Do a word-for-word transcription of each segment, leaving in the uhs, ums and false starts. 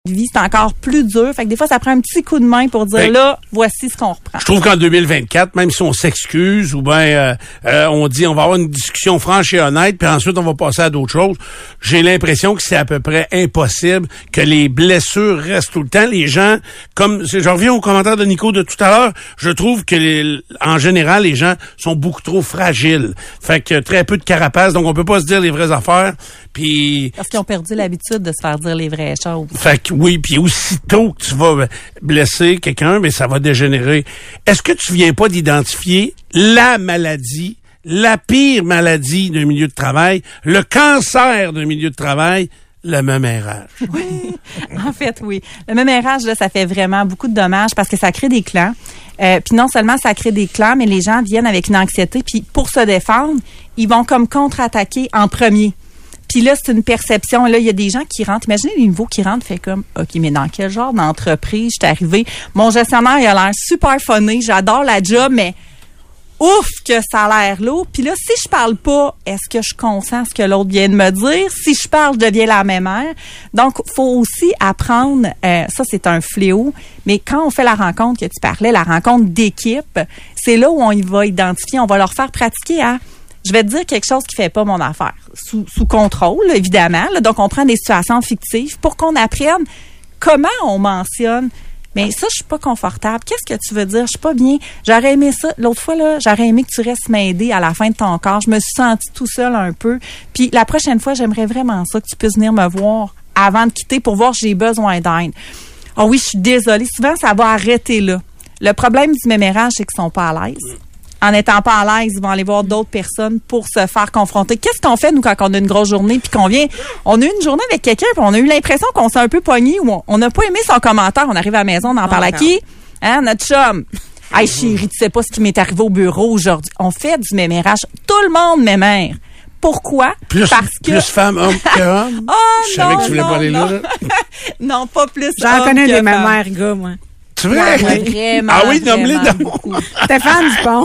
vie, c'est encore plus dur. Fait que des fois, ça prend un petit coup de main pour dire, ben, là, voici ce qu'on reprend. Je trouve qu'en deux mille vingt-quatre, même si on s'excuse ou bien euh, euh, on dit on va avoir une discussion franche et honnête, puis ensuite on va passer à d'autres choses, j'ai l'impression que c'est à peu près impossible que les blessures restent tout le temps. Les gens, comme je reviens au commentaire de Nico de tout à l'heure, je trouve que les, en général, les gens sont beaucoup trop fragiles. Fait que très peu de carapace, donc on peut pas se dire les vraies affaires. Puis parce qu'ils ont perdu l'habitude de se faire dire les vraies choses. Fait que oui, puis aussitôt que tu vas blesser quelqu'un, mais ça va dégénérer. Est-ce que tu viens pas d'identifier la maladie, la pire maladie d'un milieu de travail, le cancer d'un milieu de travail, le mémérage? Oui, en fait, oui. Le mémérage, là, ça fait vraiment beaucoup de dommages parce que ça crée des clans. Euh, puis non seulement ça crée des clans, mais les gens viennent avec une anxiété, puis pour se défendre, ils vont comme contre-attaquer en premier. Puis là, c'est une perception. Là, il y a des gens qui rentrent. Imaginez les nouveaux qui rentrent, fait comme, OK, mais dans quel genre d'entreprise je suis arrivée? Mon gestionnaire, il a l'air super funny. J'adore la job, mais ouf, que ça a l'air lourd. Puis là, si je parle pas, est-ce que je consens ce que l'autre vient de me dire? Si je parle, je deviens la même mère. Donc, faut aussi apprendre, euh, ça, c'est un fléau. Mais quand on fait la rencontre que tu parlais, la rencontre d'équipe, c'est là où on y va identifier, on va leur faire pratiquer à... Je vais te dire quelque chose qui fait pas mon affaire. Sous, sous contrôle, évidemment. Là. Donc, on prend des situations fictives pour qu'on apprenne comment on mentionne. Mais ça, je suis pas confortable. Qu'est-ce que tu veux dire? Je suis pas bien. J'aurais aimé ça. L'autre fois, là, j'aurais aimé que tu restes m'aider à la fin de ton corps. Je me suis sentie tout seul un peu. Puis la prochaine fois, j'aimerais vraiment ça, que tu puisses venir me voir avant de quitter pour voir si j'ai besoin d'aide. Oh oui, je suis désolée. Souvent, ça va arrêter là. Le problème du mémérage, c'est qu'ils sont pas à l'aise. En n'étant pas à l'aise, ils vont aller voir d'autres personnes pour se faire confronter. Qu'est-ce qu'on fait, nous, quand on a une grosse journée, puis qu'on vient, on a eu une journée avec quelqu'un, puis on a eu l'impression qu'on s'est un peu pogné, ou on n'a pas aimé son commentaire, on arrive à la maison, on en parle à qui? Hein, notre chum. Hey, chérie, tu sais pas ce qui m'est arrivé au bureau aujourd'hui. On fait du mémérage. Tout le monde mémère. Pourquoi? Plus, Parce que... plus femme, homme que homme? Oh, je savais non, que tu voulais non, pas aller non. là. Non, pas plus J'en homme connais que des femme. mémères, gars, moi. Tu vrai? Ouais, vraiment, ah oui, nomme-les vraiment donc. Stéphane Dupont.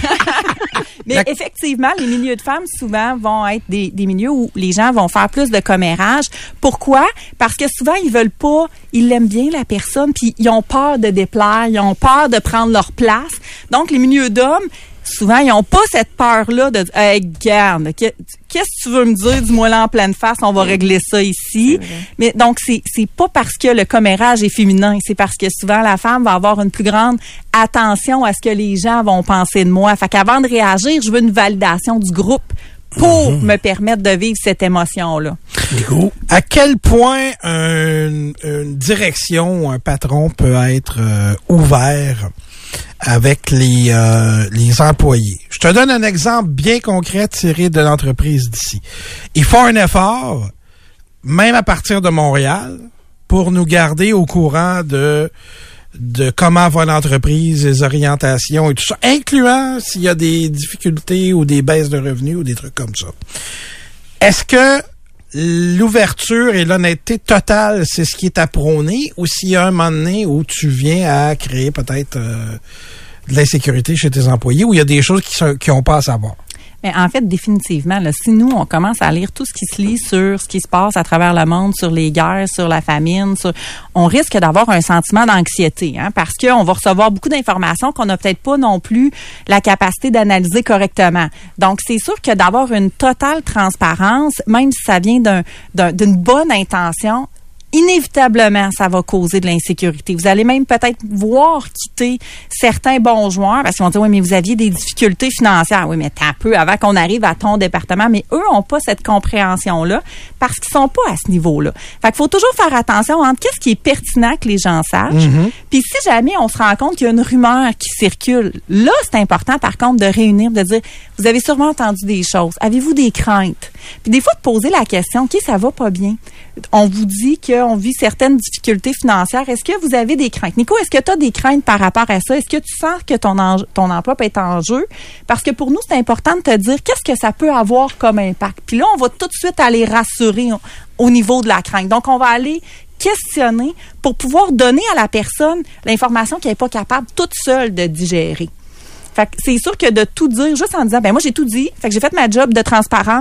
Mais effectivement, les milieux de femmes, souvent, vont être des, des milieux où les gens vont faire plus de commérage. Pourquoi? Parce que souvent, ils veulent pas, ils l'aiment bien, la personne, puis ils ont peur de déplaire, ils ont peur de prendre leur place. Donc, les milieux d'hommes, souvent, ils ont pas cette peur-là de dire, hey, garde, qu'est-ce que tu veux me dire? Dis-moi là en pleine face, on va régler ça ici. Mais donc, c'est, c'est pas parce que le commérage est féminin, c'est parce que souvent, la femme va avoir une plus grande attention à ce que les gens vont penser de moi. Fait qu'avant de réagir, je veux une validation du groupe pour mmh. me permettre de vivre cette émotion-là. Nico, à quel point un, une direction ou un patron peut être euh, ouvert avec les euh, les employés? Je te donne un exemple bien concret tiré de l'entreprise d'ici. Ils font un effort, même à partir de Montréal, pour nous garder au courant de de comment va l'entreprise, les orientations et tout ça, incluant s'il y a des difficultés ou des baisses de revenus ou des trucs comme ça. Est-ce que l'ouverture et l'honnêteté totale, c'est ce qui est à prôner, ou s'il y a un moment donné où tu viens à créer peut-être euh, de l'insécurité chez tes employés, où il y a des choses qui sont, qui ont pas à savoir? Mais en fait, définitivement, là, si nous, on commence à lire tout ce qui se lit sur ce qui se passe à travers le monde, sur les guerres, sur la famine, sur, on risque d'avoir un sentiment d'anxiété, hein, parce qu'on va recevoir beaucoup d'informations qu'on n'a peut-être pas non plus la capacité d'analyser correctement. Donc, c'est sûr que d'avoir une totale transparence, même si ça vient d'un, d'un, d'une bonne intention, inévitablement, ça va causer de l'insécurité. Vous allez même peut-être voir quitter certains bons joueurs parce qu'ils vont dire, oui, mais vous aviez des difficultés financières. Oui, mais t'as peu avant qu'on arrive à ton département. Mais eux ont pas cette compréhension-là parce qu'ils sont pas à ce niveau-là. Fait qu'il faut toujours faire attention entre qu'est-ce qui est pertinent que les gens sachent. Mm-hmm. Puis si jamais on se rend compte qu'il y a une rumeur qui circule, là, c'est important, par contre, de réunir, de dire, vous avez sûrement entendu des choses. Avez-vous des craintes? Puis des fois, de poser la question, OK, ça va pas bien. On vous dit qu'on vit certaines difficultés financières. Est-ce que vous avez des craintes? Nico, est-ce que tu as des craintes par rapport à ça? Est-ce que tu sens que ton, en, ton emploi peut être en jeu? Parce que pour nous, c'est important de te dire qu'est-ce que ça peut avoir comme impact. Puis là, on va tout de suite aller rassurer au, au niveau de la crainte. Donc, on va aller questionner pour pouvoir donner à la personne l'information qu'elle n'est pas capable toute seule de digérer. Fait que c'est sûr que de tout dire juste en disant, ben moi, j'ai tout dit, fait que j'ai fait ma job de transparence.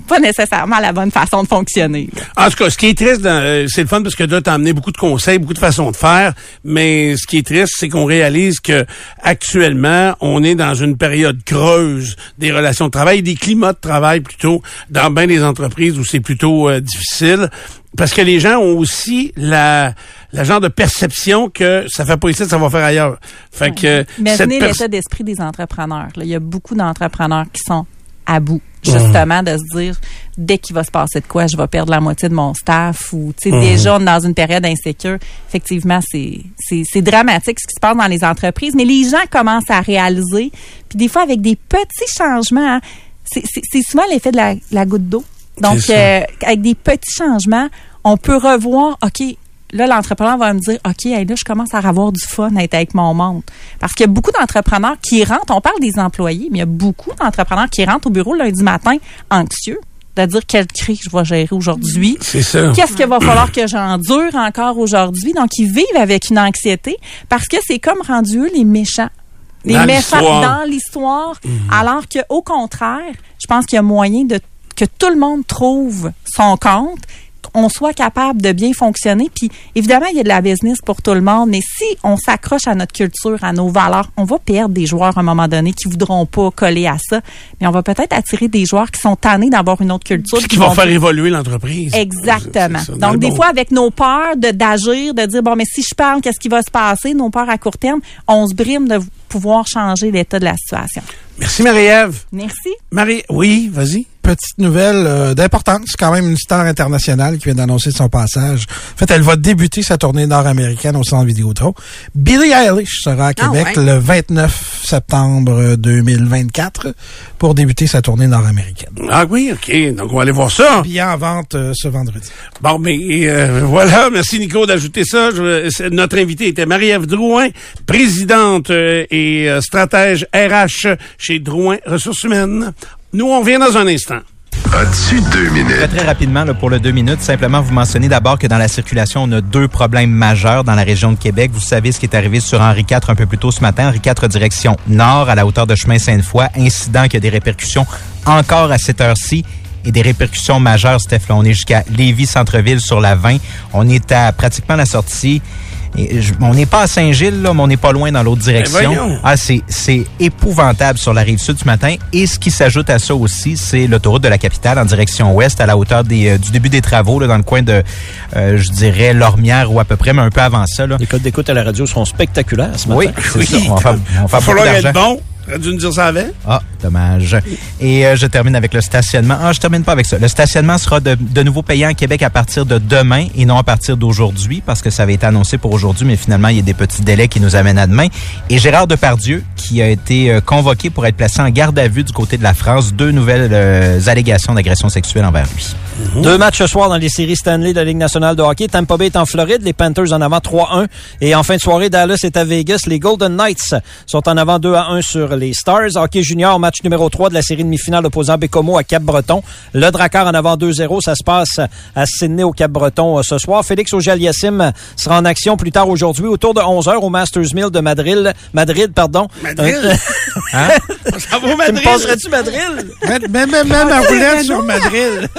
pas nécessairement la bonne façon de fonctionner. Là. En tout cas, ce qui est triste, dans, euh, c'est le fun parce que là, t'as amené beaucoup de conseils, beaucoup de façons de faire, mais ce qui est triste, c'est qu'on réalise que actuellement, on est dans une période creuse des relations de travail, des climats de travail plutôt, dans bien des entreprises où c'est plutôt euh, difficile, parce que les gens ont aussi la la genre de perception que ça fait pas ici, ça va faire ailleurs. Fait que imaginez pers- l'état d'esprit des entrepreneurs. Là. Il y a beaucoup d'entrepreneurs qui sont à bout, justement, de se dire, dès qu'il va se passer de quoi, je vais perdre la moitié de mon staff, ou, tu sais, mmh. déjà, on est dans une période insécure. Effectivement, c'est, c'est, c'est dramatique ce qui se passe dans les entreprises, mais les gens commencent à réaliser, puis des fois, avec des petits changements, hein, c'est, c'est, c'est souvent l'effet de la, la goutte d'eau. Donc, euh, avec des petits changements, on peut revoir, OK, là, l'entrepreneur va me dire, OK, hey, là, je commence à avoir du fun à être avec mon monde. Parce qu'il y a beaucoup d'entrepreneurs qui rentrent, on parle des employés, mais il y a beaucoup d'entrepreneurs qui rentrent au bureau le lundi matin anxieux, de dire quelle crise je vais gérer aujourd'hui. C'est ça. Qu'est-ce qu'il va falloir que j'endure encore aujourd'hui? Donc, ils vivent avec une anxiété parce que c'est comme rendu eux les méchants. Les dans méchants l'histoire. dans l'histoire, mmh. alors qu'au contraire, je pense qu'il y a moyen de que tout le monde trouve son compte, on soit capable de bien fonctionner. Puis, évidemment, il y a de la business pour tout le monde, mais si on s'accroche à notre culture, à nos valeurs, on va perdre des joueurs à un moment donné qui voudront pas coller à ça. Mais on va peut-être attirer des joueurs qui sont tannés d'avoir une autre culture. Puis qui vont faire dire... évoluer l'entreprise. Exactement. C'est, c'est Donc, des bon. fois, avec nos peurs de, d'agir, de dire, bon, mais si je parle, qu'est-ce qui va se passer? Nos peurs à court terme, on se brime de pouvoir changer l'état de la situation. Merci, Marie-Ève. Merci. Marie, oui, vas-y. Petite nouvelle euh, d'importance, c'est quand même une star internationale qui vient d'annoncer son passage. En fait, elle va débuter sa tournée nord-américaine au Centre Vidéotron. Billie Eilish sera à Québec ah ouais. le vingt-neuf septembre deux mille vingt-quatre pour débuter sa tournée nord-américaine. Ah oui, OK. Donc, on va aller voir ça. Billet en vente euh, ce vendredi. Bon, mais euh, voilà. Merci, Nico, d'ajouter ça. Je, notre invitée était Marie-Ève Drouin, présidente euh, et euh, stratège R H chez Drouin Ressources Humaines. Nous, on revient dans un instant. As-tu deux minutes? Très, très rapidement, là, pour le deux minutes, simplement vous mentionnez d'abord que dans la circulation, on a deux problèmes majeurs dans la région de Québec. Vous savez ce qui est arrivé sur Henri quatre un peu plus tôt ce matin. Henri quatre direction nord, à la hauteur de chemin Sainte-Foy. Incident qui a des répercussions encore à cette heure-ci. Et des répercussions majeures, Steph. Là, on est jusqu'à Lévis-Centreville sur la vingt. On est à pratiquement la sortie. Et je, on n'est pas à Saint-Gilles, là, mais on n'est pas loin dans l'autre direction. Ah, c'est, c'est épouvantable sur la rive sud ce matin. Et ce qui s'ajoute à ça aussi, c'est l'autoroute de la capitale en direction ouest, à la hauteur des, euh, du début des travaux, là, dans le coin de, euh, je dirais, Lormière ou à peu près, mais un peu avant ça. Là. Les codes d'écoute à la radio seront spectaculaires ce matin. Oui, c'est oui. ça. On va faire, on va faire falloir beaucoup d'argent. être bon. T'aurais dû nous dire ça avant. Ah, dommage. Et euh, je termine avec le stationnement. Ah, je termine pas avec ça. Le stationnement sera de, de nouveau payant à Québec à partir de demain et non à partir d'aujourd'hui, parce que ça avait été annoncé pour aujourd'hui, mais finalement, il y a des petits délais qui nous amènent à demain. Et Gérard Depardieu, qui a été euh, convoqué pour être placé en garde à vue du côté de la France, deux nouvelles euh, allégations d'agression sexuelle envers lui. Mm-hmm. Deux matchs ce soir dans les séries Stanley de la Ligue nationale de hockey. Tampa Bay est en Floride, les Panthers en avant trois un. Et en fin de soirée, Dallas est à Vegas. Les Golden Knights sont en avant deux à un sur les Stars. Hockey junior, match numéro trois de la série demi-finale opposant Bécomo à Cap-Breton. Le Drakkar en avant deux zéro. Ça se passe à Sydney au Cap-Breton ce soir. Félix Auger-Aliassime sera en action plus tard aujourd'hui autour de onze heures au Masters Mill de Madrid. Madrid, pardon. Madrid? Hein? Ça va au Madrid? Tu me passerais-tu Madrid? Même, même, même à roulette sur Madrid.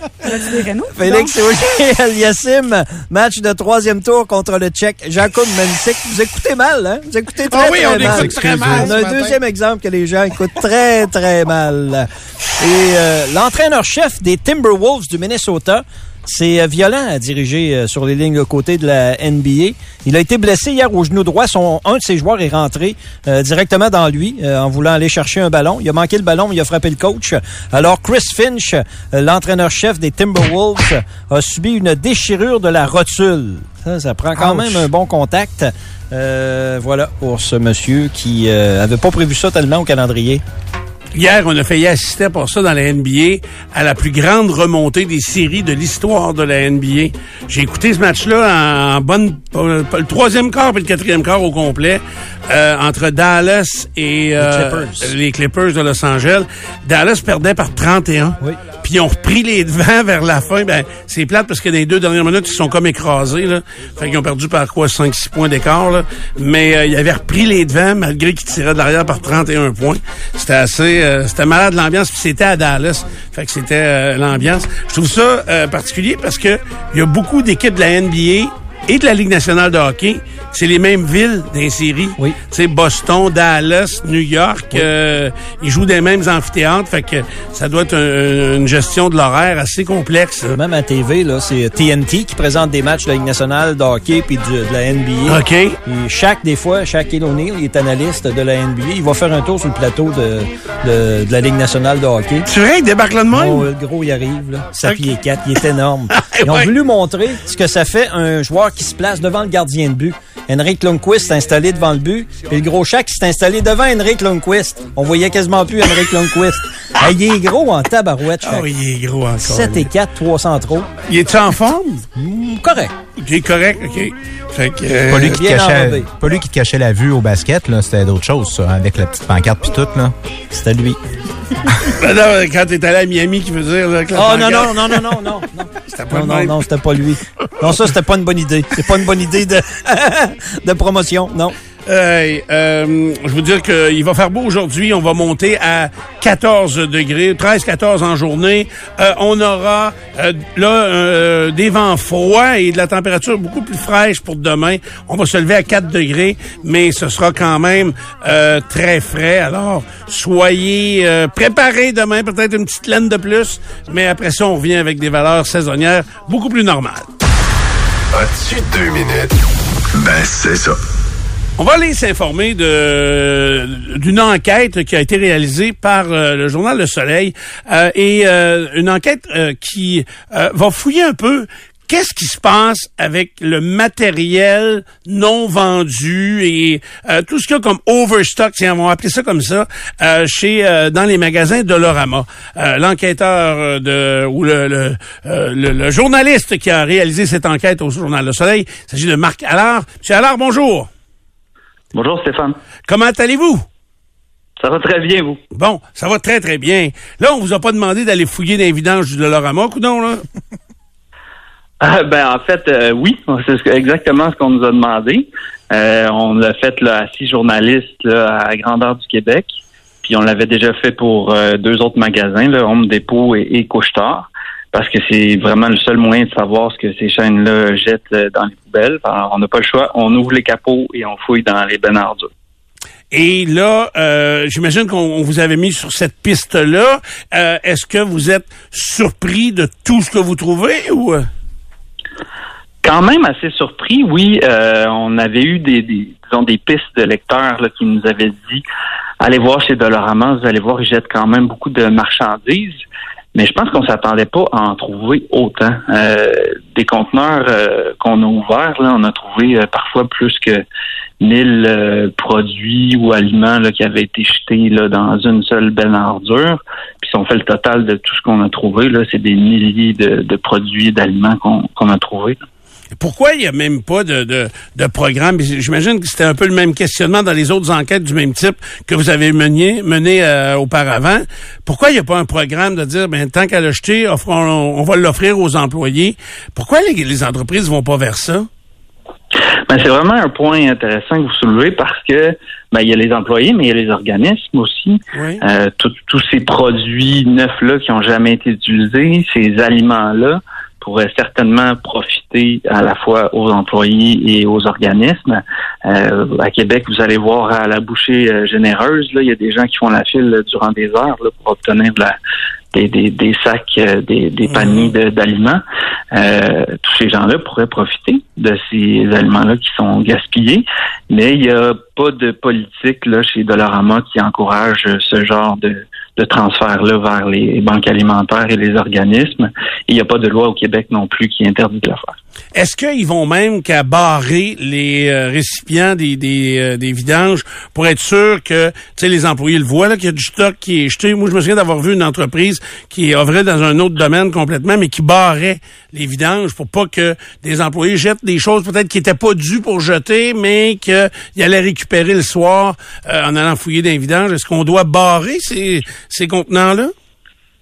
Félix Auger-Aliassime, match de troisième tour contre le Tchèque Jakub Mensik. Vous écoutez mal, hein? Vous écoutez très, ah oui, très on mal. écoute très mal. On a un deuxième exemple que les gens écoutent très, très mal. Et euh, l'entraîneur-chef des Timberwolves du Minnesota, c'est violent à diriger sur les lignes de côté de la N B A. Il a été blessé hier au genou droit. Son, un de ses joueurs est rentré euh, directement dans lui euh, en voulant aller chercher un ballon. Il a manqué le ballon, mais il a frappé le coach. Alors Chris Finch, euh, l'entraîneur-chef des Timberwolves, a subi une déchirure de la rotule. Ça, ça prend quand Ouch. même un bon contact. Euh, voilà pour ce monsieur qui euh, avait pas prévu ça tellement au calendrier. Hier, on a failli assister pour ça dans la N B A à la plus grande remontée des séries de l'histoire de la N B A. J'ai écouté ce match-là en bonne... le troisième quart et le quatrième quart au complet euh, entre Dallas et euh, les, Clippers. les Clippers de Los Angeles. Dallas perdait par trente et un. Oui. puis ils ont repris les devants vers la fin. Ben, c'est plate parce que dans les deux dernières minutes, ils sont comme écrasés, là. Fait qu'ils ont perdu par quoi, cinq six points d'écart, là. Mais euh, ils avaient repris les devants malgré qu'ils tiraient de l'arrière par trente et un points. C'était assez... Euh, c'était malade l'ambiance, puis c'était à Dallas. Fait que c'était euh, l'ambiance. Je trouve ça euh, particulier parce que il y a beaucoup d'équipes de la N B A et de la Ligue nationale de hockey, c'est les mêmes villes des séries. Oui. Tu sais, Boston, Dallas, New York, oui. euh, ils jouent des mêmes amphithéâtres, fait que ça doit être un, une gestion de l'horaire assez complexe. Là. Même à T V, là, c'est T N T qui présente des matchs de la Ligue nationale de hockey puis de la N B A. OK. Et chaque, des fois, Shaquille O'Neal, il est analyste de la N B A. Il va faire un tour sur le plateau de, de, de la Ligue nationale de hockey. C'est vrai, il débarque là de même? Oh, le gros, il arrive, là. sept okay. pieds quatre, il est énorme. Ils ont ouais. voulu montrer ce que ça fait un joueur qui se place devant le gardien de but. Henrik Lundqvist s'est installé devant le but, puis le gros Shaq s'est installé devant Henrik Lundqvist. On voyait quasiment plus Henrik Lundqvist. Ah, il est gros en tabarouette, Shaq. Oh, il est gros encore. sept et quatre, trois cents trop. Il est-tu en forme? Mm, correct. OK, correct, OK. Fait que, euh, pas, lui qui te cachait, pas lui qui te cachait la vue au basket, là. C'était d'autres choses, ça, avec la petite pancarte pis tout, là. C'était lui. Ben non, quand t'es allé à Miami, qui veut dire, là, que la oh, non, non, non, non, non, non, non. C'était pas non, non, non, c'était pas lui. Non, ça, c'était pas une bonne idée. C'est pas une bonne idée de, de promotion, non. Euh, euh, je veux dire qu'il va faire beau aujourd'hui. On va monter à quatorze degrés, treize quatorze en journée. Euh, on aura euh, là euh, des vents froids et de la température beaucoup plus fraîche pour demain. On va se lever à quatre degrés, mais ce sera quand même euh, très frais. Alors, soyez euh, préparés demain, peut-être une petite laine de plus, mais après ça, on revient avec des valeurs saisonnières beaucoup plus normales. As-tu deux minutes? Ben, c'est ça. On va aller s'informer de d'une enquête qui a été réalisée par euh, le journal Le Soleil euh, et euh, une enquête euh, qui euh, va fouiller un peu qu'est-ce qui se passe avec le matériel non vendu et euh, tout ce qu'il y a comme overstock, tiens, on va appeler ça comme ça, euh, chez euh, dans les magasins Dollarama. Euh, l'enquêteur de ou le le, euh, le le journaliste qui a réalisé cette enquête au journal Le Soleil, il s'agit de Marc Allard. Monsieur Allard, bonjour. Bonjour Stéphane. Comment allez-vous? Ça va très bien, vous? Bon, ça va très, très bien. Là, on vous a pas demandé d'aller fouiller dans les vidanges du Dollarama, coudonc, là? Ah, ben, en fait, euh, oui, c'est exactement ce qu'on nous a demandé. Euh, on l'a fait là, à six journalistes là, à grandeur du Québec. Puis on l'avait déjà fait pour euh, deux autres magasins, là, Home Depot et, et Couche-Tard, parce que c'est vraiment le seul moyen de savoir ce que ces chaînes-là jettent euh, dans les poubelles. Alors, on n'a pas le choix. On ouvre les capots et on fouille dans les bennes à ordures. Et là, euh, j'imagine qu'on vous avait mis sur cette piste-là. Euh, est-ce que vous êtes surpris de tout ce que vous trouvez ou... Quand même assez surpris, oui. Euh, on avait eu des, des, disons, des pistes de lecteurs là, qui nous avaient dit « Allez voir chez Dollarama, vous allez voir, ils jettent quand même beaucoup de marchandises. » Mais je pense qu'on s'attendait pas à en trouver autant. Euh, des conteneurs euh, qu'on a ouverts, là, on a trouvé euh, parfois plus que mille euh, produits ou aliments là, qui avaient été jetés là, dans une seule benne à ordures. Puis si on fait le total de tout ce qu'on a trouvé, là, c'est des milliers de, de produits, d'aliments qu'on, qu'on a trouvés. Là. Pourquoi il n'y a même pas de, de, de programme? J'imagine que c'était un peu le même questionnement dans les autres enquêtes du même type que vous avez mené, mené euh, auparavant. Pourquoi il n'y a pas un programme de dire, ben tant qu'à l'acheter, on, on va l'offrir aux employés? Pourquoi les, les entreprises vont pas vers ça? Ben, c'est vraiment un point intéressant que vous soulevez parce que ben il y a les employés, mais il y a les organismes aussi. Oui. Euh, tous ces produits neufs-là qui ont jamais été utilisés, ces aliments-là, pourrait certainement profiter à la fois aux employés et aux organismes. Euh, à Québec, vous allez voir à la bouchée euh, généreuse, là, il y a des gens qui font la file là, durant des heures là, pour obtenir de la, des, des, des sacs, euh, des, des paniers de, d'aliments. Euh, tous ces gens-là pourraient profiter de ces aliments-là qui sont gaspillés, mais il n'y a pas de politique là chez Dollarama qui encourage ce genre de de transfert-là vers les banques alimentaires et les organismes. Et il n'y a pas de loi au Québec non plus qui interdit de le faire. Est-ce qu'ils vont même qu'à barrer les euh, récipients des des, euh, des vidanges pour être sûr que, tu sais, les employés le voient, là, qu'il y a du stock qui est jeté? Moi, je me souviens d'avoir vu une entreprise qui œuvrait dans un autre domaine complètement, mais qui barrait les vidanges pour pas que des employés jettent des choses peut-être qui étaient pas dues pour jeter, mais qu'ils allaient récupérer le soir euh, en allant fouiller dans les vidanges. Est-ce qu'on doit barrer ces, ces contenants-là?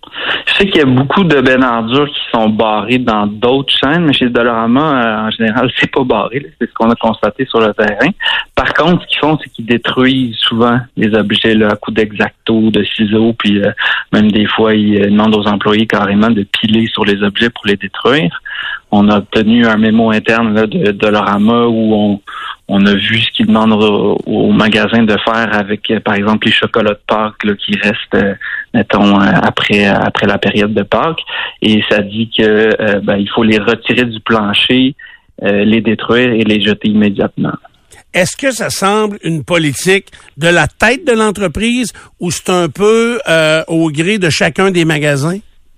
Je sais qu'il y a beaucoup de bennes en dur qui sont barrés dans d'autres chaînes, mais chez Dollarama, euh, en général, c'est pas barré. Là. C'est ce qu'on a constaté sur le terrain. Par contre, ce qu'ils font, c'est qu'ils détruisent souvent les objets là, à coups d'exacto, de ciseaux, puis euh, même des fois, ils euh, demandent aux employés carrément de piler sur les objets pour les détruire. On a obtenu un mémo interne là, de Dollarama où on On a vu ce qu'ils demandent au, au magasin de faire avec, euh, par exemple, les chocolats de Pâques là, qui restent, euh, mettons, euh, après après la période de Pâques. Et ça dit que euh, ben, il faut les retirer du plancher, euh, les détruire et les jeter immédiatement. Est-ce que ça semble une politique de la tête de l'entreprise ou c'est un peu euh, au gré de chacun des magasins?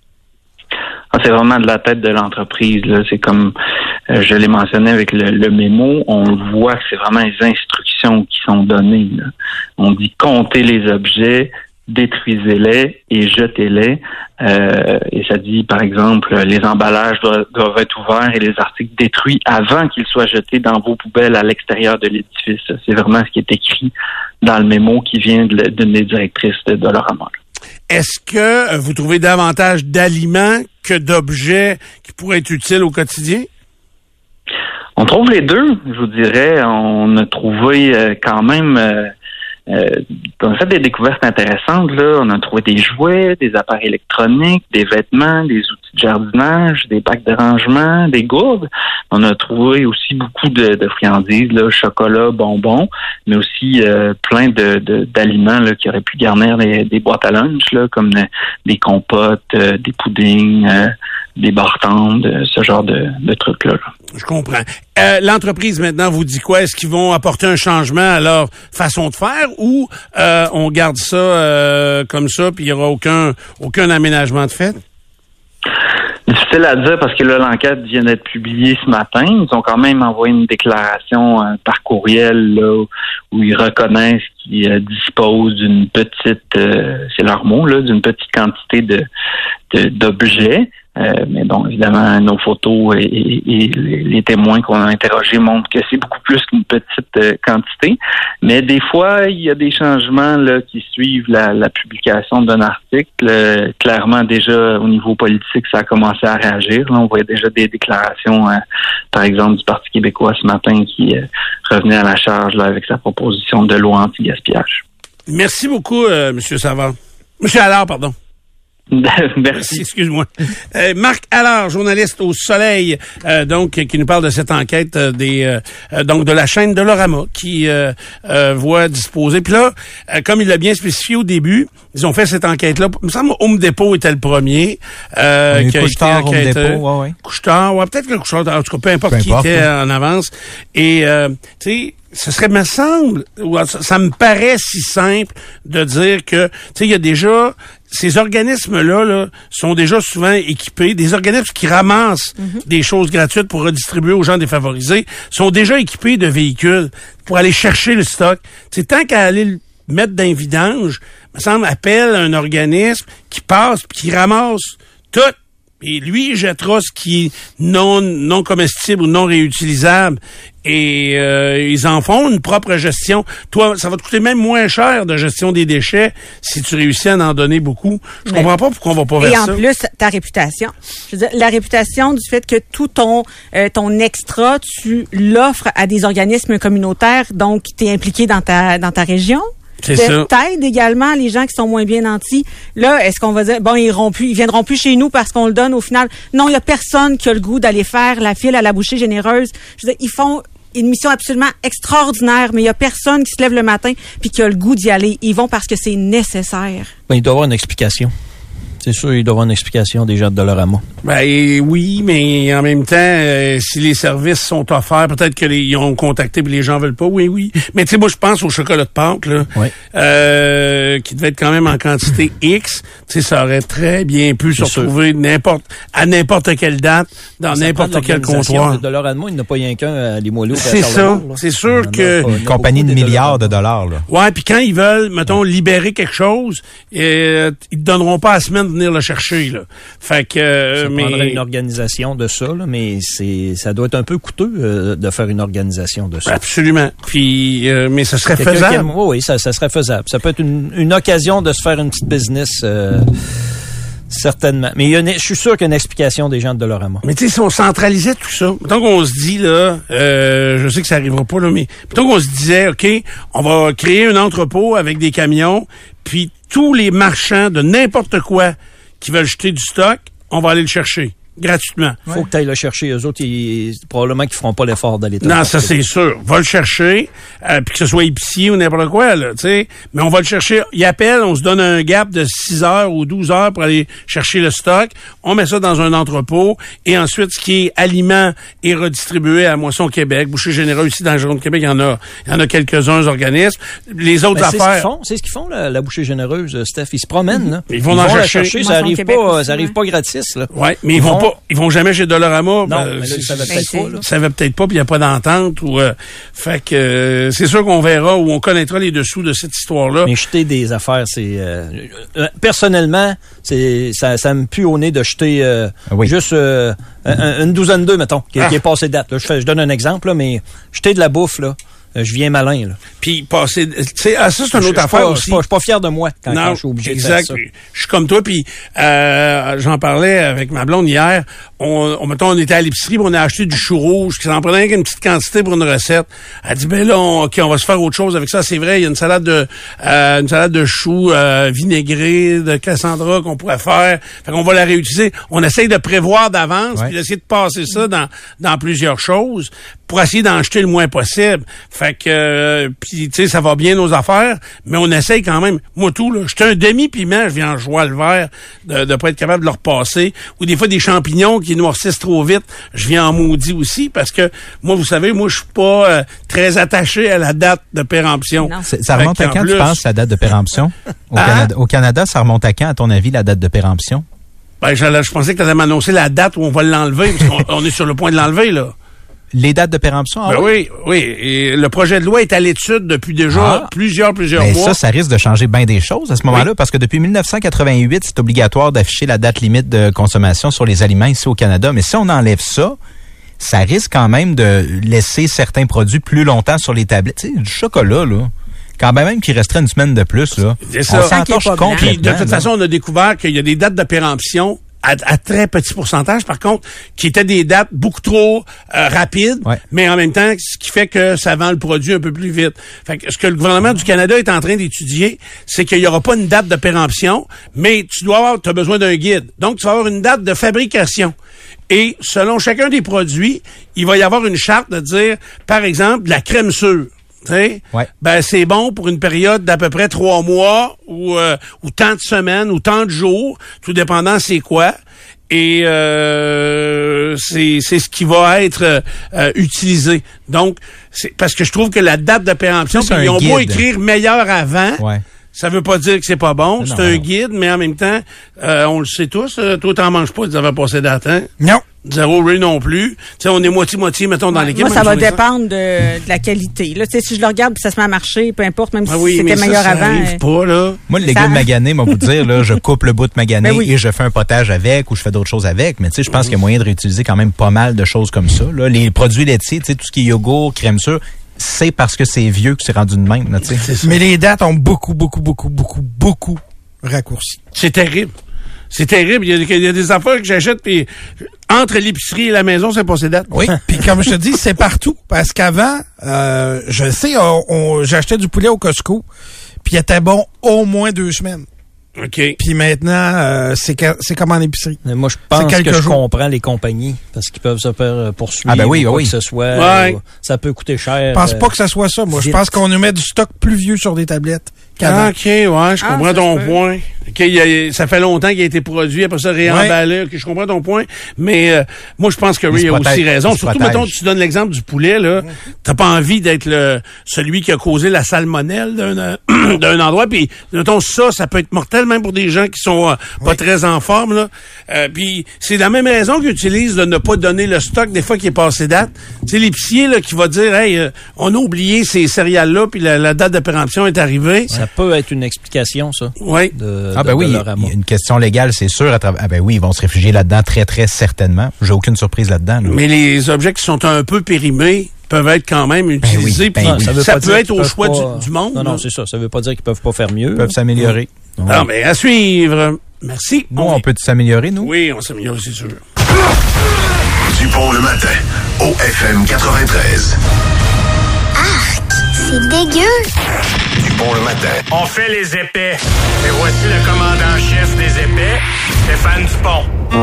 Ah, c'est vraiment de la tête de l'entreprise. Là. C'est comme euh, je l'ai mentionné avec le, le mémo, on voit que c'est vraiment les instructions qui sont données. Là. On dit comptez les objets, détruisez-les et jetez-les. Euh, et ça dit, par exemple, les emballages doivent, doivent être ouverts et les articles détruits avant qu'ils soient jetés dans vos poubelles à l'extérieur de l'édifice. C'est vraiment ce qui est écrit dans le mémo qui vient de, d'une des directrices de Dollarama. Est-ce que vous trouvez davantage d'aliments que d'objets qui pourraient être utiles au quotidien? On trouve les deux, je vous dirais. On a trouvé euh, quand même... Euh, euh, on a fait des découvertes intéressantes. Là. On a trouvé des jouets, des appareils électroniques, des vêtements, des outils de jardinage, des bacs de rangement, des gourdes. On a trouvé aussi beaucoup de, de friandises, là, chocolat, bonbons, mais aussi euh, plein de, de d'aliments là, qui auraient pu garnir des, des boîtes à lunch, là, comme de, des compotes, euh, des puddings, euh, des bartendes, ce genre de, de trucs-là. Là. Je comprends. Euh, l'entreprise, maintenant, vous dit quoi? Est-ce qu'ils vont apporter un changement à leur façon de faire ou euh, on garde ça euh, comme ça puis il n'y aura aucun, aucun aménagement de fait? Difficile à dire parce que là, l'enquête vient d'être publiée ce matin. Ils ont quand même envoyé une déclaration euh, par courriel là, où ils reconnaissent qu'ils euh, disposent d'une petite, euh, c'est leur mot, là, d'une petite quantité de, de d'objets. Euh, mais bon, évidemment, nos photos et, et, et les témoins qu'on a interrogés montrent que c'est beaucoup plus qu'une petite euh, quantité. Mais des fois, il y a des changements là qui suivent la, la publication d'un article. Euh, clairement, déjà, au niveau politique, ça a commencé à réagir. Là, on voyait déjà des déclarations, euh, par exemple, du Parti québécois ce matin qui euh, revenait à la charge là, avec sa proposition de loi anti-gaspillage. Merci beaucoup, euh, M. Savard. M. Allard, pardon. Merci. Merci, excuse-moi. Euh, Marc Allard, journaliste au Soleil, euh, donc qui nous parle de cette enquête euh, des euh, donc de la chaîne Dollarama qui euh, euh, voit disposer. Puis là, euh, comme il l'a bien spécifié au début, ils ont fait cette enquête-là. Il me semble que Home Depot était le premier. Euh, oui, qui a Couche-Tard, été enquêté. Home Depot, ouais, ouais. Couche-Tard, ouais, peut-être que Couche-Tard, en tout cas, peu importe peu qui importe, était hein. en avance. Et euh, tu sais, ce serait, me semble, ou ça, ça me paraît si simple de dire que, tu sais, il y a déjà ces organismes-là là, sont déjà souvent équipés, des organismes qui ramassent mm-hmm. des choses gratuites pour redistribuer aux gens défavorisés, sont déjà équipés de véhicules pour aller chercher le stock. C'est tant qu'à aller le mettre dans un vidange, me semble, appelle un organisme qui passe puis qui ramasse tout. Et lui, il jettera ce qui est non, non comestible ou non réutilisable. Et euh, ils en font une propre gestion. Toi, ça va te coûter même moins cher de gestion des déchets si tu réussis à en donner beaucoup. Je Mais, comprends pas pourquoi on va pas vers ça. Et en ça. plus, ta réputation. Je veux dire, la réputation du fait que tout ton euh, ton extra, tu l'offres à des organismes communautaires, donc qui t'es impliqué dans ta dans ta région. C'est ça. T'aides également les gens qui sont moins bien nantis. Là, est-ce qu'on va dire, bon, ils iront plus, ils viendront plus chez nous parce qu'on le donne au final? Non, il y a personne qui a le goût d'aller faire la file à la bouchée généreuse. Je veux dire, ils font une mission absolument extraordinaire, mais il y a personne qui se lève le matin puis qui a le goût d'y aller. Ils vont parce que c'est nécessaire. Ben, il doit y avoir une explication. C'est sûr, il doit y avoir une explication des gens de Dollarama. Ben oui, mais en même temps, euh, si les services sont offerts, peut-être qu'ils ont contacté mais les gens veulent pas. Oui, oui. Mais tu sais, moi, je pense au chocolat de Pâques, là, oui. euh, qui devait être quand même en quantité X. Tu sais, ça aurait très bien pu se retrouver n'importe à n'importe quelle date dans ça n'importe quel comptoir. De Dollarama, il n'y en a pas rien qu'un à Limoilou. C'est ça. C'est sûr que une compagnie de milliards de dollars. Là. Ouais, puis quand ils veulent, mettons, libérer quelque chose, euh, ils te donneront pas la semaine de venir le chercher, là. Fait que, euh, ça mais prendrait une organisation de ça, là, mais c'est, ça doit être un peu coûteux euh, de faire une organisation de ça. Absolument. Puis, euh, mais ce serait Quelqu'un faisable. Qui, oui, oui, ça, ça serait faisable. Ça peut être une, une occasion de se faire une petite business. Euh, Certainement. Mais il y a une, je suis sûr qu'il y a une explication des gens de Dollarama. Mais tu sais, si on centralisait tout ça, mettons qu'on se dit, là, euh, je sais que ça arrivera pas, là, mais mettons qu'on se disait, OK, on va créer un entrepôt avec des camions, puis tous les marchands de n'importe quoi qui veulent jeter du stock, on va aller le chercher. Gratuitement. Faut que tu ailles le chercher. Eux autres, ils, probablement qu'ils feront pas l'effort d'aller te Non, ça c'est sûr. Va le chercher, euh, puis que ce soit épicier ou n'importe quoi, là, tu sais. Mais on va le chercher. Il appelle, on se donne un gap de six heures ou douze heures pour aller chercher le stock. On met ça dans un entrepôt. Et ensuite, ce qui est aliment est redistribué à Moisson Québec. Boucher Généreux ici dans la région de Québec, il y en a, il y en a quelques-uns organismes. Les autres ben, c'est affaires. Ce qu'ils font, c'est ce qu'ils font, la, la Boucher Généreuse, Steph. Ils se promènent, là. Ils vont ils en vont chercher. La chercher. Ça arrive Québec pas, aussi, ça arrive ouais. pas gratis, là. Ouais, mais ils, Ils vont vont- pas, ils vont jamais chez Dollarama. Non, ben, mais là, c'est- ils savaient c'est- peut-être pas, là. Ils savaient peut-être pas, puis il n'y a pas d'entente. Ou, euh, fait que euh, c'est sûr qu'on verra ou on connaîtra les dessous de cette histoire-là. Mais jeter des affaires, c'est euh, euh, personnellement, c'est ça, ça me pue au nez de jeter euh, Oui. juste euh, un- une douzaine d'œufs, mettons, qui, Ah. qui est passé date. Là, je, fais, je donne un exemple, là, mais jeter de la bouffe, là, euh, je viens malin. Là. Puis passer, tu sais, ah, ça c'est une Je- autre je suis affaire pas- aussi. Je suis pas, je suis pas fier de moi quand, quand Non, je suis obligé exact. de faire ça. Je suis comme toi, puis euh, j'en parlais avec ma blonde hier. On, on, mettons, on était à l'épicerie, puis on a acheté du chou rouge, qui s'en prenait qu'une petite quantité pour une recette. Elle dit, ben là, on, OK, on va se faire autre chose avec ça. C'est vrai, il y a une salade de euh, une salade de choux euh, vinaigrée, de Cassandra qu'on pourrait faire. Fait qu'on va la réutiliser. On essaye de prévoir d'avance, Ouais. puis d'essayer de passer ça dans, dans plusieurs choses pour essayer d'en jeter le moins possible. Fait que, euh, puis tu sais, ça va bien nos affaires, mais on essaye quand même. Moi, tout, là, j'étais un demi-piment, je viens en joie le vert, de ne pas être capable de le repasser. Ou des fois, des champignons qui noircissent trop vite, je viens en maudit aussi, parce que, moi, vous savez, moi, je suis pas euh, très attaché à la date de péremption. Non. C'est- Ça Fait remonte à qu'en quand, plus- tu penses, la date de péremption? Au, Hein? Canada, au Canada, ça remonte à quand, à ton avis, la date de péremption? Ben, je, je pensais que tu allais m'annoncer la date où on va l'enlever, parce qu'on on est sur le point de l'enlever, là. Les dates de péremption? Ah Ben oui? oui, oui. Et le projet de loi est à l'étude depuis déjà Ah. plusieurs, plusieurs Ben mois. ça, ça risque de changer bien des choses à ce moment-là, parce que depuis mille neuf cent quatre-vingt-huit, c'est obligatoire d'afficher la date limite de consommation sur les aliments ici au Canada. Mais si on enlève ça, ça risque quand même de laisser certains produits plus longtemps sur les tablettes. Tu sais, du chocolat, là, quand même qu'il resterait une semaine de plus, là, C'est ça. on Tant qu'il est s'entorche pas blanc. complètement. Puis, de toute là. façon, on a découvert qu'il y a des dates de péremption à, à très petit pourcentage, par contre, qui étaient des dates beaucoup trop euh, rapides, Ouais. mais en même temps, ce qui fait que ça vend le produit un peu plus vite. Fait que ce que le gouvernement du Canada est en train d'étudier, c'est qu'il n'y aura pas une date de péremption, mais tu dois avoir, tu as besoin d'un guide. Donc, tu vas avoir une date de fabrication. Et selon chacun des produits, il va y avoir une charte de dire, par exemple, de la crème sûre. Tu sais, Ouais. ben c'est bon pour une période d'à peu près trois mois ou euh, ou tant de semaines ou tant de jours, tout dépendant c'est quoi. Et euh, c'est c'est ce qui va être euh, utilisé. Donc c'est parce que je trouve que la date de péremption, C'est puis un ils ont beau guide. écrire meilleur avant. Ouais. Ça veut pas dire que c'est pas bon. Non, C'est non, un non. guide, mais en même temps, euh, on le sait tous. euh, toi, t'en manges pas, tu avais passé date, hein? Non. Zéro Ray non plus. Tu sais, on est moitié-moitié, mettons, dans l'équipe. Moi, ça même va si on est dépendre de, de la qualité. Là, tu sais, si je le regarde puis ça se met à marcher, peu importe, même Ah si oui, mais c'était ça, meilleur ça avant. arrive euh, pas, là. Moi, le Ça- légume magané, moi, vous dire, là, je coupe le bout de magané Ben oui. et je fais un potage avec ou je fais d'autres choses avec. Mais tu sais, je pense qu'il y a moyen de réutiliser quand même pas mal de choses comme ça. Là. Les produits laitiers, tu sais, tout ce qui est yogourt, crème sûre, c'est parce que c'est vieux que c'est rendu de même, là, tu sais. C'est ça. Mais les dates ont beaucoup, beaucoup, beaucoup, beaucoup, beaucoup raccourci. C'est terrible. C'est terrible. Il y, a, il y a des affaires que j'achète, puis entre l'épicerie et la maison, c'est passé date. Oui. Puis comme je te dis, c'est partout. Parce qu'avant, euh, je sais, on, on- j'achetais du poulet au Costco, puis il était bon au moins deux semaines. OK. Puis maintenant, euh, c'est, que- c'est comme en épicerie. Mais moi, je pense C'est que quelques je jours. comprends les compagnies parce qu'ils peuvent se faire euh, poursuivre Ah ben oui, ou quoi oui. que ce soit. Ouais. ou ça peut coûter cher. Je pense euh, pas que ça soit ça. Moi, je vite. pense qu'on nous met du stock plus vieux sur des tablettes qu'avant. OK, ouais, je Ah, comprends ça ton se peut. point. OK, il y a- ça fait longtemps qu'il a été produit, après ça réemballé. OK, je comprends ton point. Mais euh, moi, je pense que Il Ray se a protège, aussi raison. il se Surtout, protège. mettons, tu donnes l'exemple du poulet, là. T'as pas envie d'être le celui qui a causé la salmonelle d'un euh, d'un endroit. Puis, mettons, ça, ça peut être mortel même pour des gens qui sont euh, pas Oui. très en forme, là. Euh, puis, c'est la même raison qu'ils utilisent de ne pas donner le stock des fois qui est passé date. Tu sais, l'épicier, là, qui va dire, hey, euh, on a oublié ces céréales-là, puis la, la date de péremption est arrivée. Ça peut être une explication, ça. Oui. De, Ah ben de- oui, de il leur y a amour. une question légale, c'est sûr. À travers, ah ben oui, ils vont se réfugier là-dedans très, très certainement. J'ai aucune surprise là-dedans. là. Mais les objets qui sont un peu périmés peuvent être quand même utilisés. oui, ben puis oui. ça, veut pas peut dire être qu'ils au peuvent choix pas- du, du monde. Non, là. non, c'est ça. Ça veut pas dire qu'ils peuvent pas faire mieux. Ils peuvent s'améliorer. Oh. Non, mais à suivre. Merci. Nous, on, on peut s'améliorer, nous? Oui, on s'améliore, c'est sûr. Dupont le matin, au F M quatre-vingt-treize. Arc, c'est dégueu. Dupont le matin. On fait les épais. Et voici le commandant-chef des épais, Stéphane Dupont.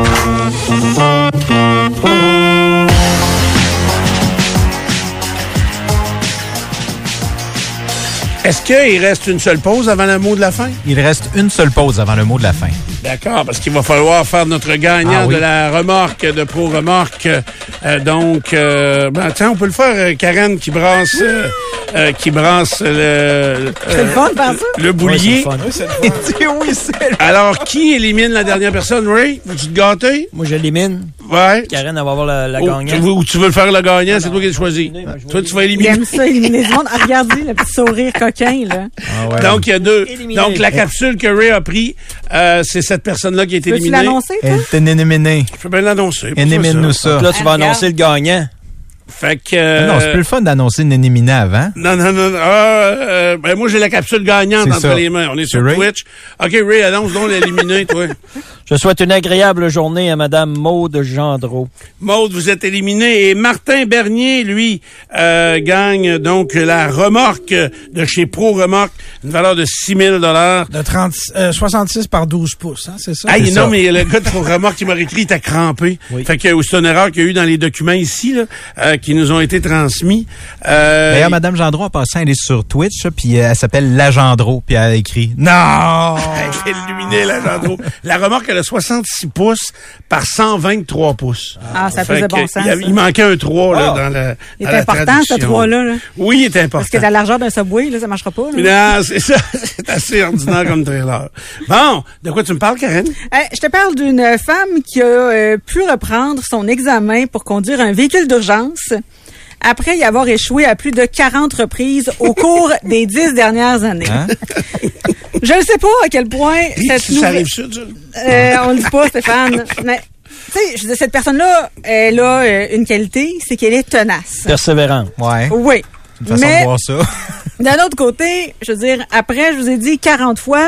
Est-ce qu'il reste une seule pause avant le mot de la fin? Il reste une seule pause avant le mot de la fin. D'accord, parce qu'il va falloir faire notre gagnant ah, oui. de la remorque, de pro-remorque. Euh, donc, euh, ben, tiens, on peut le faire, euh, Karen, qui brasse, euh, euh, qui brasse le, euh, c'est le fun, par ça? le boulier. Oui, c'est le fun. Oui, c'est le fun. Alors, qui élimine la dernière personne, Ray? Veux-tu te gâter? Moi, j'élimine. Ouais. Karen, elle va avoir la, la oh, gagnante. Tu, ou tu veux le faire le gagnant, c'est toi qui le choisis. Toi, tu vas éliminer. Il aime ça, éliminer du monde. Ah, regardez, le petit sourire coquin, là. Ah ouais. Donc, il y a deux. Éliminé. Donc, la capsule que Ray a pris, euh, c'est cette personne-là qui a été Peux-tu éliminée. l'annoncer, toi? Elle est éliminée. Je peux bien l'annoncer. Élimine-nous ça. Donc là, tu vas annoncer le gagnant. Fait que... Euh, non, c'est plus le fun d'annoncer une éliminée avant. Non, non, non. Euh, euh, ben moi, j'ai la capsule gagnante entre ça. les mains. On est sur Ray? Twitch. OK, Ray, annonce donc l'éliminer, toi. Je souhaite une agréable journée à Mme Maude Gendreau. Maude, vous êtes éliminé. Et Martin Bernier, lui, euh, gagne donc la remorque de chez Pro Remorque, une valeur de six mille dollars. De trente, euh, soixante-six par douze pouces, hein, c'est ça? Ah, c'est non, ça. mais le gars de Pro Remorque qui m'a écrit, il était crampé. Oui. Fait que c'est une erreur qu'il y a eu dans les documents ici, là, euh, qui nous ont été transmis. Euh, D'ailleurs, Mme Gendreau, en passant, elle est sur Twitch, puis elle s'appelle La Gendreau, puis elle a écrit « Non! » Elle est illuminée, La Gendreau. La remorque, elle a soixante-six pouces par cent vingt-trois pouces. Ah, ça faisait bon sens. Il, il manquait un trois, là, oh. dans la Il dans est la important, traduction. ce trois-là. Là. Oui, il est important. Parce que la largeur d'un Subway, là, ça marchera pas. Là. Non, c'est ça. C'est assez ordinaire comme trailer. Bon, de quoi tu me parles, Karen? Euh, je te parle d'une femme qui a euh, pu reprendre son examen pour conduire un véhicule d'urgence après y avoir échoué à plus de quarante reprises au cours des dix dernières années. Hein? Je ne sais pas à quel point... Puis, cette ça nouvelle... arrive ça, tu euh, On le dit pas, Stéphane. Mais, tu sais, je veux dire, cette personne-là, elle a euh, une qualité, c'est qu'elle est tenace. Persévérante. Ouais. Oui. C'est une façon mais, de voir ça. D'un autre côté, je veux dire, après, je vous ai dit quarante fois,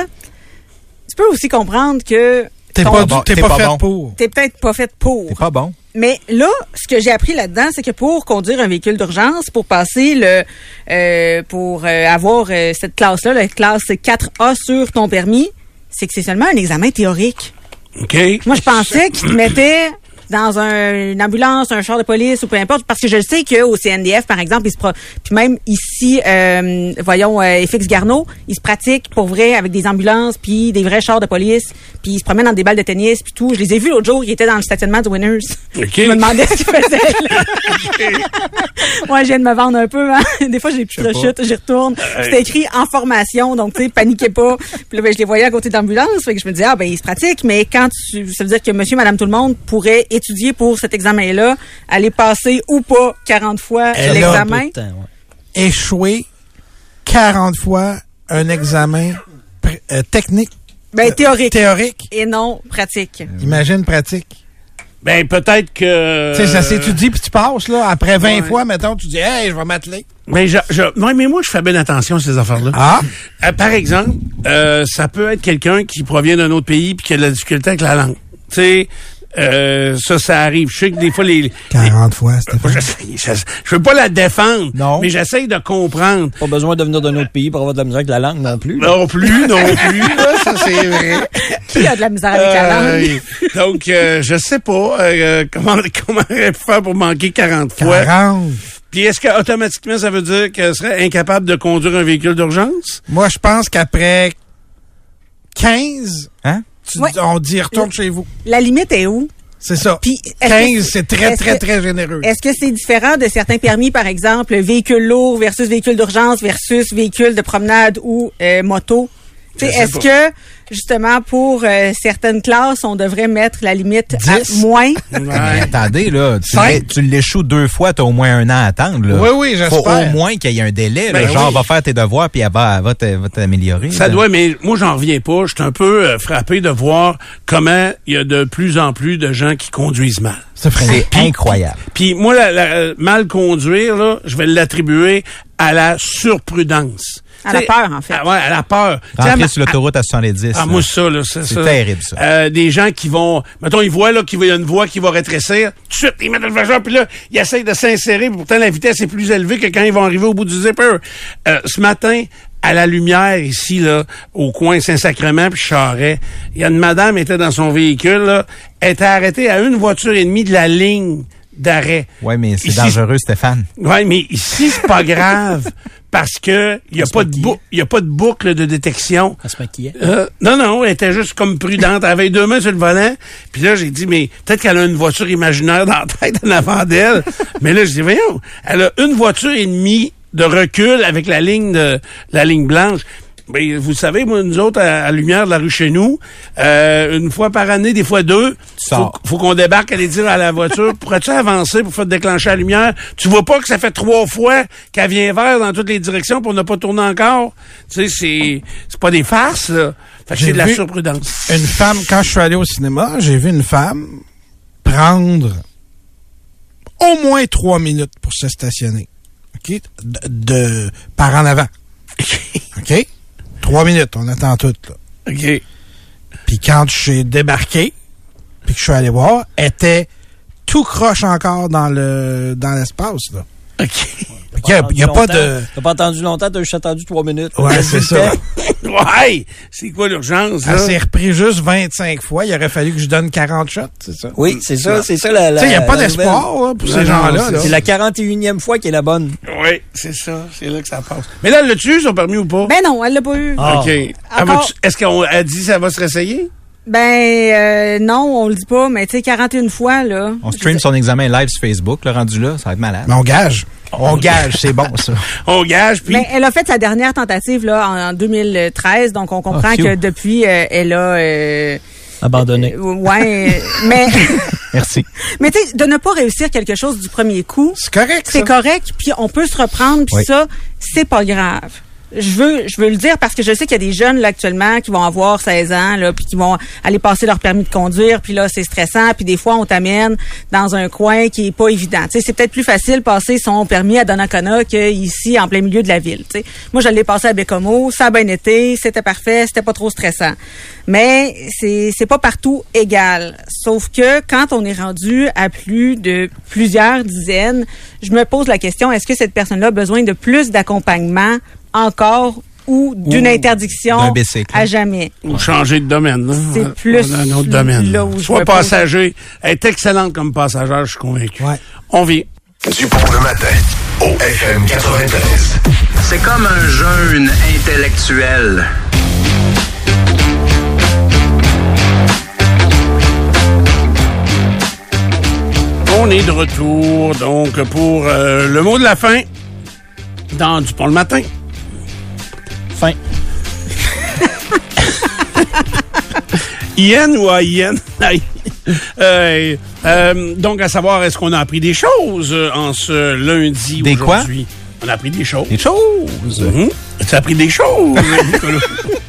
tu peux aussi comprendre que... T'es ton, pas, bon, t'es t'es pas, pas fait bon. pour. T'es peut-être pas fait pour. T'es pas bon. Mais là, ce que j'ai appris là-dedans, c'est que pour conduire un véhicule d'urgence, pour passer le, euh, pour euh, avoir euh, cette classe-là, la classe quatre A sur ton permis, c'est que c'est seulement un examen théorique. OK. Moi, je pensais qu'ils te mettaient dans un, une ambulance, un char de police ou peu importe, parce que je sais qu'au C N D F, par exemple, ils se pro- puis même ici, euh, voyons, euh, F X Garneau, ils se pratiquent pour vrai avec des ambulances, puis des vrais chars de police, puis ils se promènent dans des balles de tennis, puis tout. Je les ai vus l'autre jour, ils étaient dans le stationnement du Winners. Okay. Je me demandais ce qu'ils faisaient là. Okay. Moi, je viens de me vendre un peu. Hein. Des fois, j'ai des petites rechutes, j'y retourne. Euh, C'était écrit en formation, donc tu sais, paniquez pas. Puis là, ben, je les voyais à côté d'ambulance, fait que je me disais, ah ben, ils se pratiquent, mais quand tu, ça veut dire que monsieur, madame, tout le monde pourrait étudier pour cet examen-là, aller passer ou pas quarante fois Elle l'examen. Temps, ouais. Échouer quarante fois un examen pr- euh, technique. Ben, théorique. Théorique. Et non pratique. Imagine pratique. Ben, peut-être que... Tu sais, ça s'étudie puis tu passes, là. Après vingt ouais. fois, mettons, tu dis, hey, je vais m'atteler. Mais je, je, ouais, mais moi, je fais bien attention à ces affaires-là. Ah. Euh, par exemple, euh, ça peut être quelqu'un qui provient d'un autre pays puis qui a de la difficulté avec la langue. Tu sais, Euh, ça, ça arrive. Je sais que des fois, les... quarante les, fois, c'était je, je, je veux pas la défendre, non. mais j'essaye de comprendre. Pas besoin de venir d'un autre pays pour avoir de la misère avec la langue non plus. Non plus, non plus, là, ça c'est vrai. Qui a de la misère avec la langue? Euh, donc, euh, je sais pas euh, comment comment faire pour manquer quarante fois. quarante. Puis est-ce que automatiquement, ça veut dire qu'elle serait incapable de conduire un véhicule d'urgence? Moi, je pense qu'après quinze... Hein? Tu, ouais. On dit retourne chez vous. La limite est où? C'est ça. Puis, quinze, c'est très, très, que, très généreux. Est-ce que c'est différent de certains permis, par exemple, véhicule lourd versus véhicule d'urgence versus véhicule de promenade ou euh, moto? Est-ce pas. que, justement, pour euh, certaines classes, on devrait mettre la limite à moins? Ouais. Mais attendez, là, tu, l'é- tu l'échoues deux fois, t'as au moins un an à attendre. Là. Oui, oui, j'espère. Faut au moins qu'il y ait un délai. Là, ben genre, oui. va faire tes devoirs, puis elle va, elle va, te, va t'améliorer. Ça là. doit, mais moi, j'en reviens pas. Je suis un peu euh, frappé de voir comment il y a de plus en plus de gens qui conduisent mal. C'est, c'est incroyable. Puis moi, la, la, mal conduire, là, je vais l'attribuer à la surprudence. À la peur, en fait. À, ouais, à la peur. Rentrer sur l'autoroute à soixante-dix. Ah, là. moi, ça, là, c'est ça. C'est terrible, ça. Euh, des gens qui vont, mettons, ils voient, là, qu'il y a une voie qui va rétrécir. Tout de suite, ils mettent le flasheur, puis là, ils essayent de s'insérer, puis pourtant, la vitesse est plus élevée que quand ils vont arriver au bout du zipper. Euh, ce matin, à la lumière, ici, là, au coin Saint-Sacrement puis Charest, il y a une madame était dans son véhicule, là, elle était arrêtée à une voiture et demie de la ligne d'arrêt. Oui, mais c'est Ici, dangereux, Stéphane. Oui, mais ici, c'est pas grave. Parce que il y a pas de bou- il y a pas de boucle de détection. Elle se maquillait. Euh, non, non, elle était juste comme prudente. Elle avait deux mains sur le volant. Puis là, j'ai dit, mais peut-être qu'elle a une voiture imaginaire dans la tête en avant d'elle. Mais là, je dis, voyons, elle a une voiture et demie de recul avec la ligne de la ligne blanche. Ben, vous savez, moi, nous autres, à, à Lumière de la rue chez nous, euh, une fois par année, des fois deux, faut, faut qu'on débarque, aller dire à la voiture, pourrais-tu avancer pour faire déclencher la lumière? Tu vois pas que ça fait trois fois qu'elle vient vert dans toutes les directions pour ne pas tourner encore? Tu sais, c'est, c'est pas des farces, là. Fait que c'est de la surprudence. Une femme, quand je suis allé au cinéma, j'ai vu une femme prendre au moins trois minutes pour se stationner. OK? De, de par en avant. OK? Trois minutes, on attend tout, là. OK. Puis quand j'ai débarqué, puis que je suis allé voir, elle était tout croche encore dans le dans l'espace, là. OK. Il n'y a, y a pas de... T'as pas attendu longtemps, t'as juste attendu trois minutes. Ouais, c'est ça. Ouais! C'est quoi l'urgence, là? Elle s'est repris juste vingt-cinq fois. Il aurait fallu que je donne quarante shots, c'est ça? Oui, c'est ça, c'est ça la... Tu sais, il n'y a pas la d'espoir là, pour Non, ces non, gens-là. c'est- là. C'est la quarante et unième fois qui est la bonne. Oui, c'est ça. C'est là que ça passe. Mais là, l'as-tu eu, son permis ou pas? Ben non, elle l'a pas eu. Ah. OK. Elle Encore- va-tu- Est-ce qu'on a dit que ça va se réessayer? Ben euh, non, on le dit pas, mais tu sais, quarante et une fois, là. On stream son examen live sur Facebook, le rendu là, ça va être malade. Mais on gage. On gage, c'est bon, ça. On gage, puis... Mais elle a fait sa dernière tentative là en, en deux mille treize, donc on comprend Ah, que phew. depuis, euh, elle a... euh, Abandonné. euh, ouais, euh, mais... Merci. Mais tu sais, de ne pas réussir quelque chose du premier coup, C'est correct, ça. c'est correct, puis on peut se reprendre, puis Oui. ça, c'est pas grave. Je veux, je veux le dire parce que je sais qu'il y a des jeunes là actuellement qui vont avoir seize ans là, puis qui vont aller passer leur permis de conduire, puis là c'est stressant, puis des fois on t'amène dans un coin qui est pas évident. Tu sais, c'est peut-être plus facile passer son permis à Donnacona qu'ici en plein milieu de la ville. Tu sais, moi je l'ai passé à Bécomo, ça a bien été, c'était parfait, c'était pas trop stressant. Mais c'est c'est pas partout égal. Sauf que quand on est rendu à plus de plusieurs dizaines, je me pose la question, est-ce que cette personne-là a besoin de plus d'accompagnement encore ou d'une Ou interdiction d'un bicycle. à jamais? Ou changer de domaine. Hein? C'est On a- plus on a un autre domaine. là où je Sois me pose. passager. Elle est excellente comme passagère, je suis convaincu. Ouais. On vit. Dupont le matin, au F M quatre-vingt-treize. C'est comme un jeûne intellectuel. On est de retour, donc, pour euh, le mot de la fin dans Dupont le matin. Fin. I N ou A I N? euh, euh, donc, à savoir, est-ce qu'on a appris des choses euh, en ce lundi Des quoi? aujourd'hui? On a appris des choses. Des choses. Mhm. Tu as appris des choses, Nicolas?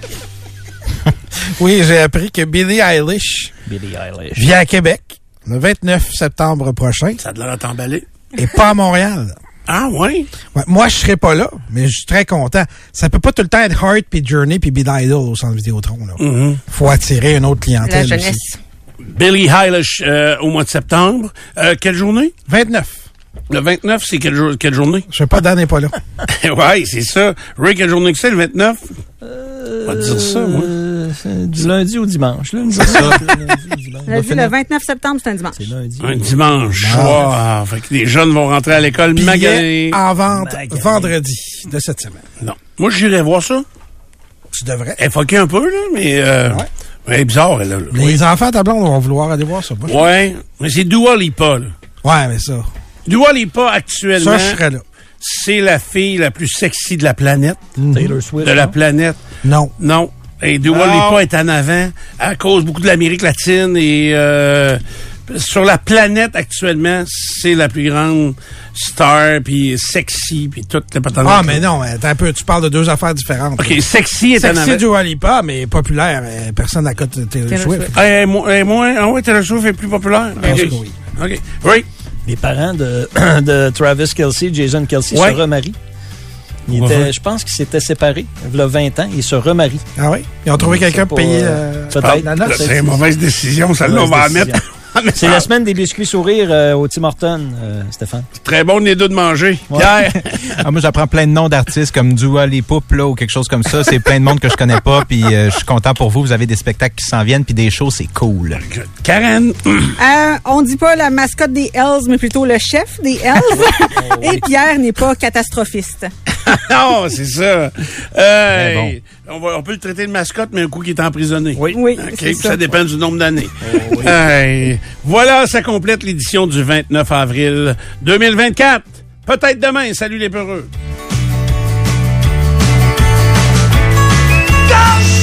Oui, j'ai appris que Billie Eilish Billie Eilish. vient à Québec le vingt-neuf septembre prochain Ça a de l'air à t'emballer. et pas à Montréal. Ah, oui? Ouais, moi, je serai pas là, mais je suis très content. Ça peut pas tout le temps être Heart, puis Journey, puis Billy Idol au centre Vidéotron. Là. Mm-hmm. Faut attirer une autre La clientèle jeunesse. aussi. Billie Eilish euh, au mois de septembre. Euh, quelle journée? vingt-neuf. Le vingt-neuf, c'est quelle, jour- quelle journée? Je sais pas, Dan n'est pas là. Ouais, c'est ça. Ray, quelle journée que c'est, le vingt-neuf? On va te dire ça, moi. Euh, c'est du lundi au dimanche. Là, C'est ça. On a dit le vingt-neuf septembre, c'est un dimanche. C'est lundi. Un dimanche. Wow. Fait que les jeunes vont rentrer à l'école Billets maganés. en vente Magané. vendredi de cette semaine. Non. Moi, j'irais voir ça. Tu devrais. Elle est fuckée un peu, là, mais... Euh, Ouais. Elle est bizarre, elle, là. là. Les enfants à ta blonde vont vouloir aller voir ça. Moi, Ouais, mais c'est Dua Lipa, là. Ouais, mais ça. Dua Lipa, actuellement, Ça, je serais là. c'est la fille la plus sexy de la planète. Taylor Swift. De la non? planète. Non. Non. Et Dua Non. Lipa est en avant à cause beaucoup de l'Amérique latine et euh, sur la planète actuellement, c'est la plus grande star puis sexy puis toute la patente. Ah, mais non, attends un peu. Tu parles de deux affaires différentes. OK, sexy est en Sexy avant. Dua Lipa, mais populaire. euh, Personne à côté de Taylor Taylor Swift. Swift. Ah, elle est mo- elle est moins, ah ouais, Taylor Swift est plus populaire. Je pense OK. que oui. OK. Oui. Les parents de, de Travis Kelce, Jason Kelce, Ouais. se remarient. Il était, je pense qu'il s'était séparé il y a vingt ans. Il se remarie. Ah oui? Ils ont trouvé quelqu'un pour payer euh, peut-être la note. C'est une mauvaise décision, celle-là, on va en mettre. C'est la semaine des biscuits sourires euh, au Tim Hortons, euh, Stéphane. Très bon les deux de manger. Ouais. Pierre? Ah, moi, j'apprends plein de noms d'artistes comme Dua Lipa là, ou quelque chose comme ça. C'est plein de monde que je connais pas. Puis euh, je suis content pour vous. Vous avez des spectacles qui s'en viennent puis des shows, c'est cool. Karen? Euh, on dit pas la mascotte des Hells, mais plutôt le chef des Hells. Et Pierre n'est pas catastrophiste. Non, c'est ça. Euh, bon. on, va, on peut le traiter de mascotte, mais un coup qui est emprisonné. Oui, oui. Okay, ça. ça dépend du nombre d'années. Oh, oui. euh, voilà, ça complète l'édition du vingt-neuf avril deux mille vingt-quatre. Peut-être demain. Salut les peureux. Dans